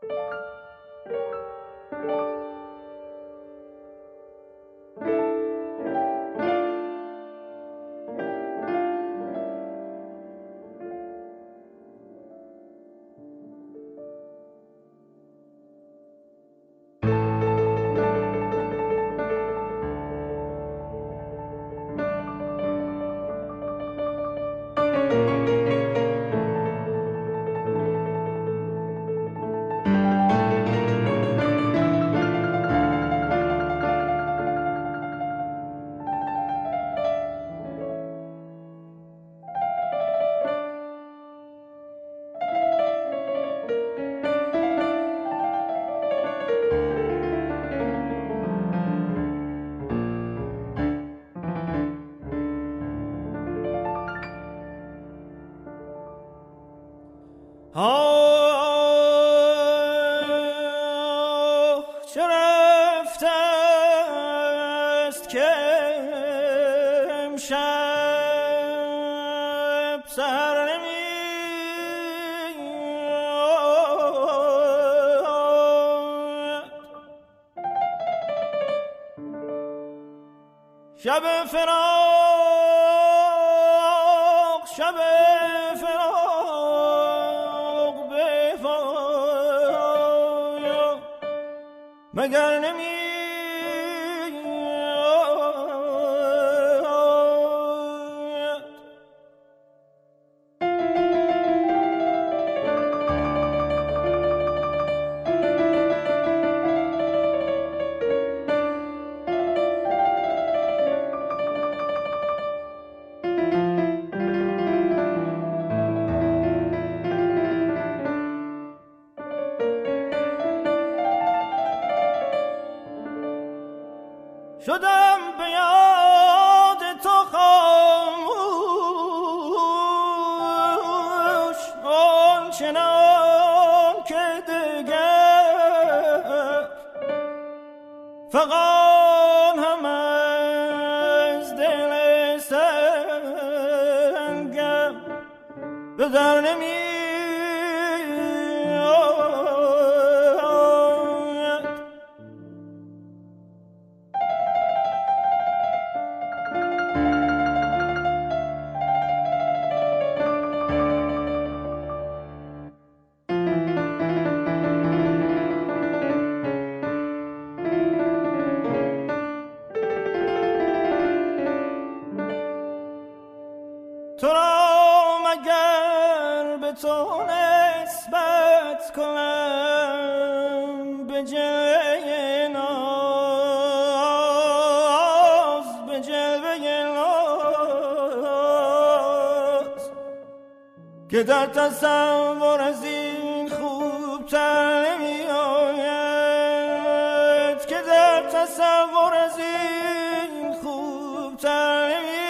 چه رفته است که امشب سحر نمیاد، شب فراق، شب فراق بفایا مگر نمیاد. شدم به یاد تو خاموش، آنچنان که دگر فغان هم از دل سنگم به در نمیاد. تو را مگر به تو نسبت کنم به جلوه ناز، به جلوه ناز که در تصور از این خوبتر نمی آید، که در تصور از این خوبتر نمی آید.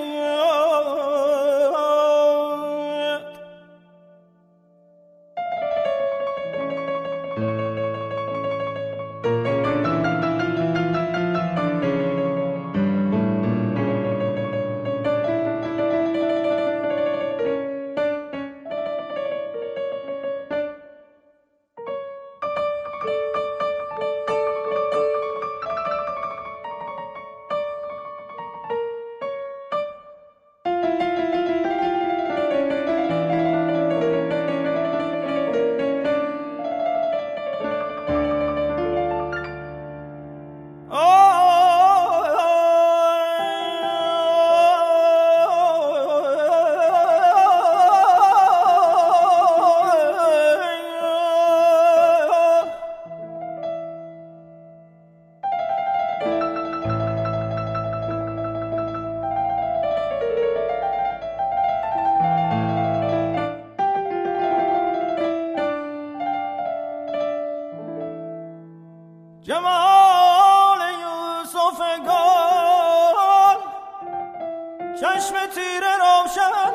جمال یوسف گل چشم تیره روشن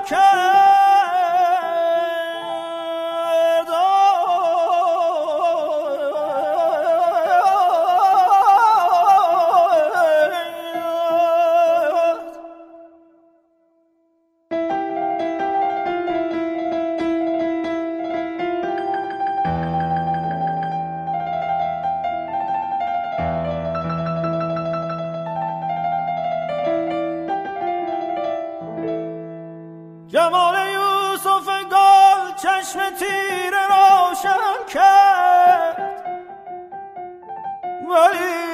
کرد، چشم تیره روشن کرد، ولی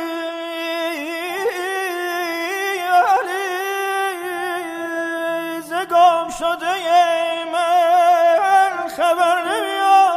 ز گم شده من خبر نمیاد.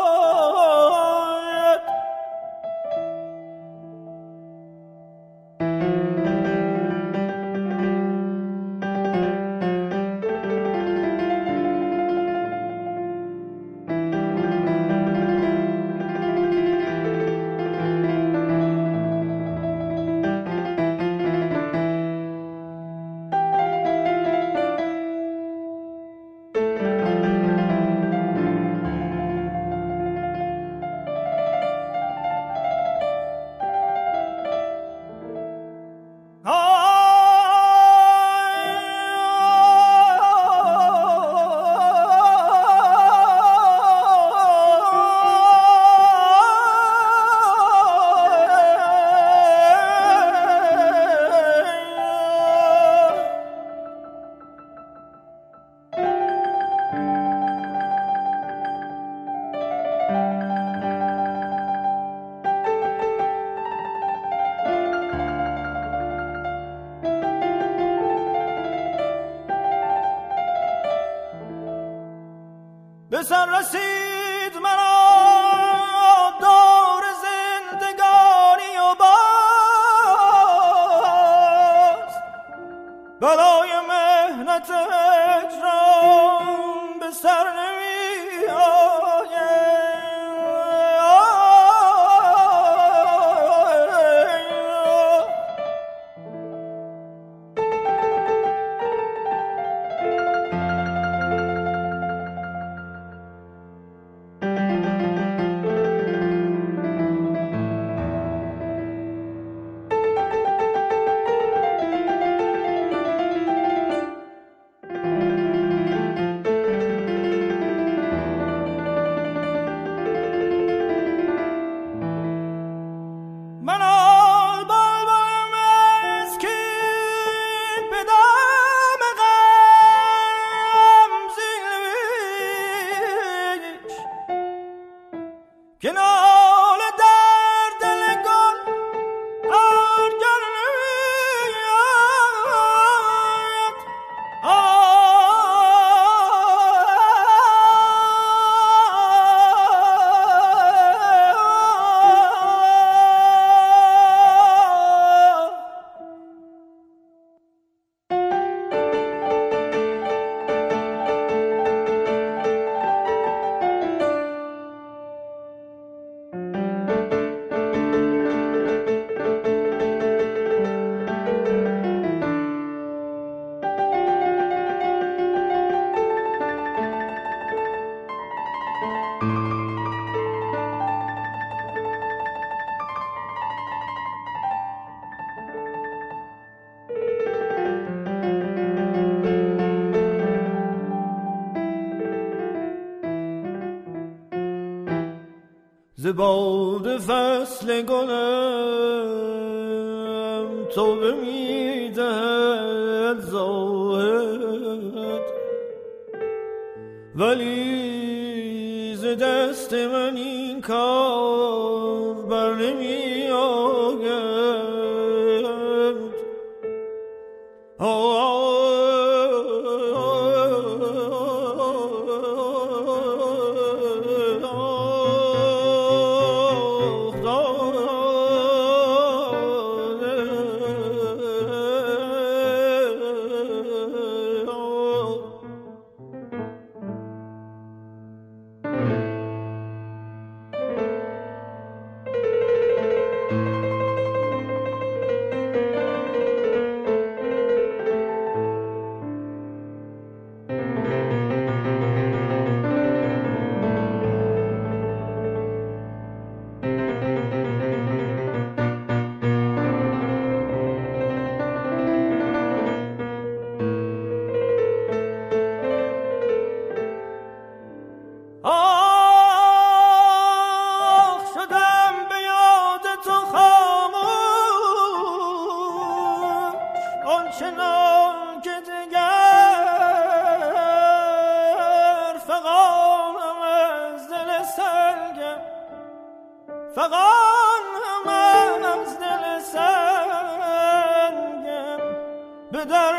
به سر رسید مرا دور زندگانی و باز بلای مهنت هجران به سر نمی آید. ز باد فصل گلم توبه میدهد زاهد، ولی ز دست من این کار بر نمی آید. فغان هم از دل سنگم به در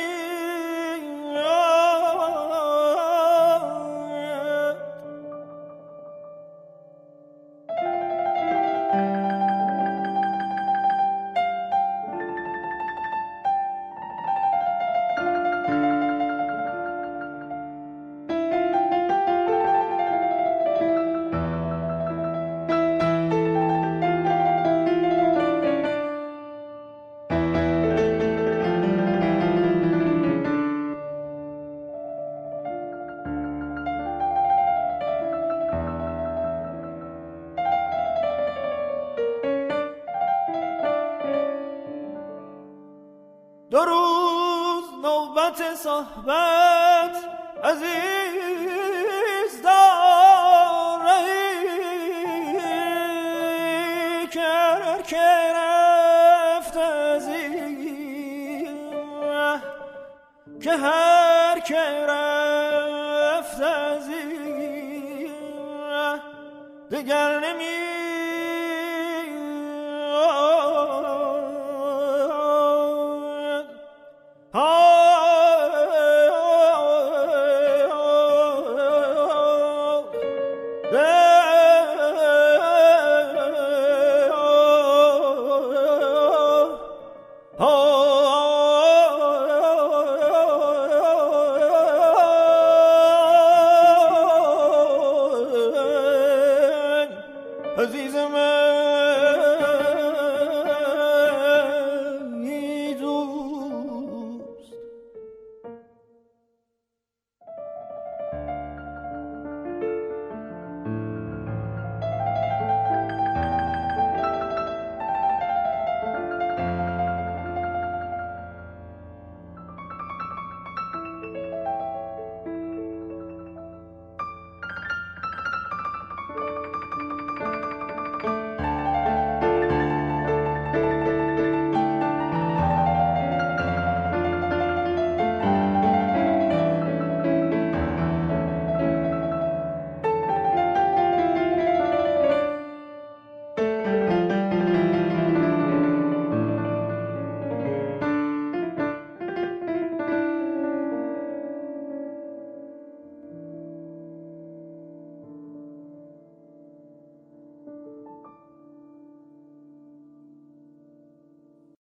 دو روز نوبت صحبت عزیز داری که رفت از این که هر که رفت از این دگر نمی عزیز من